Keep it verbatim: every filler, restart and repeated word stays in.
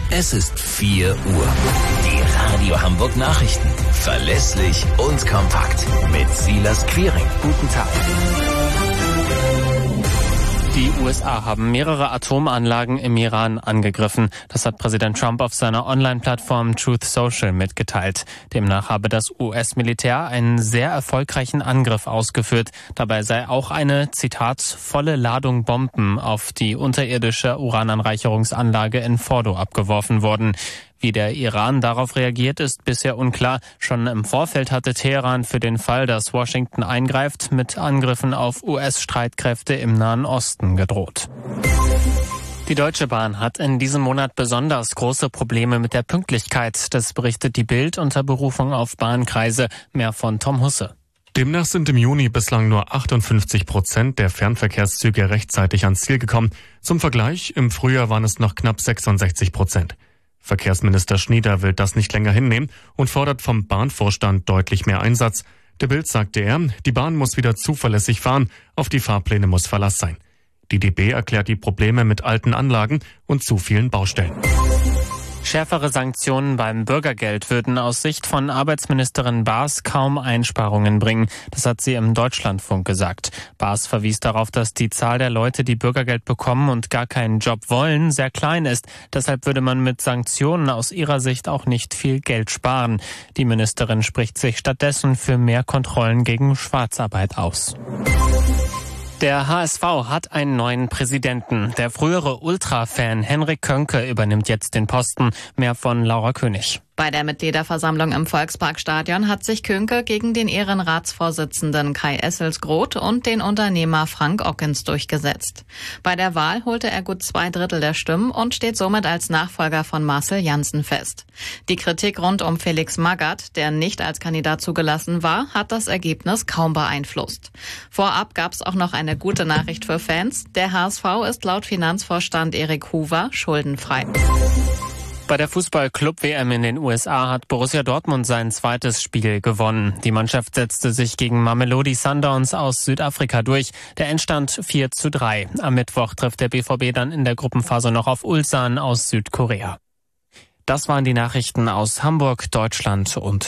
Es ist vier Uhr. Die Radio Hamburg Nachrichten. Verlässlich und kompakt. Mit Silas Quiring. Guten Tag. Die U S A haben mehrere Atomanlagen im Iran angegriffen. Das hat Präsident Trump auf seiner Online-Plattform Truth Social mitgeteilt. Demnach habe das U S-Militär einen sehr erfolgreichen Angriff ausgeführt. Dabei sei auch eine, Zitat, volle Ladung Bomben auf die unterirdische Urananreicherungsanlage in Fordo abgeworfen worden. Wie der Iran darauf reagiert, ist bisher unklar. Schon im Vorfeld hatte Teheran für den Fall, dass Washington eingreift, mit Angriffen auf U S-Streitkräfte im Nahen Osten gedroht. Die Deutsche Bahn hat in diesem Monat besonders große Probleme mit der Pünktlichkeit. Das berichtet die Bild unter Berufung auf Bahnkreise. Mehr von Tom Husse. Demnach sind im Juni bislang nur achtundfünfzig Prozent der Fernverkehrszüge rechtzeitig ans Ziel gekommen. Zum Vergleich, im Frühjahr waren es noch knapp sechsundsechzig Prozent. Verkehrsminister Schnieder will das nicht länger hinnehmen und fordert vom Bahnvorstand deutlich mehr Einsatz. Der Bild sagte er, die Bahn muss wieder zuverlässig fahren, auf die Fahrpläne muss Verlass sein. Die D B erklärt die Probleme mit alten Anlagen und zu vielen Baustellen. Schärfere Sanktionen beim Bürgergeld würden aus Sicht von Arbeitsministerin Baas kaum Einsparungen bringen. Das hat sie im Deutschlandfunk gesagt. Baas verwies darauf, dass die Zahl der Leute, die Bürgergeld bekommen und gar keinen Job wollen, sehr klein ist. Deshalb würde man mit Sanktionen aus ihrer Sicht auch nicht viel Geld sparen. Die Ministerin spricht sich stattdessen für mehr Kontrollen gegen Schwarzarbeit aus. Der H S V hat einen neuen Präsidenten. Der frühere Ultra-Fan Henrik Könke übernimmt jetzt den Posten. Mehr von Laura König. Bei der Mitgliederversammlung im Volksparkstadion hat sich Könke gegen den Ehrenratsvorsitzenden Kai Esselsgroth und den Unternehmer Frank Ockens durchgesetzt. Bei der Wahl holte er gut zwei Drittel der Stimmen und steht somit als Nachfolger von Marcel Janssen fest. Die Kritik rund um Felix Magath, der nicht als Kandidat zugelassen war, hat das Ergebnis kaum beeinflusst. Vorab gab es auch noch eine gute Nachricht für Fans. Der H S V ist laut Finanzvorstand Erik Hoover schuldenfrei. Bei der Fußball-Club-W M in den U S A hat Borussia Dortmund sein zweites Spiel gewonnen. Die Mannschaft setzte sich gegen Mamelodi Sundowns aus Südafrika durch. Der Endstand vier zu drei. Am Mittwoch trifft der B V B dann in der Gruppenphase noch auf Ulsan aus Südkorea. Das waren die Nachrichten aus Hamburg, Deutschland und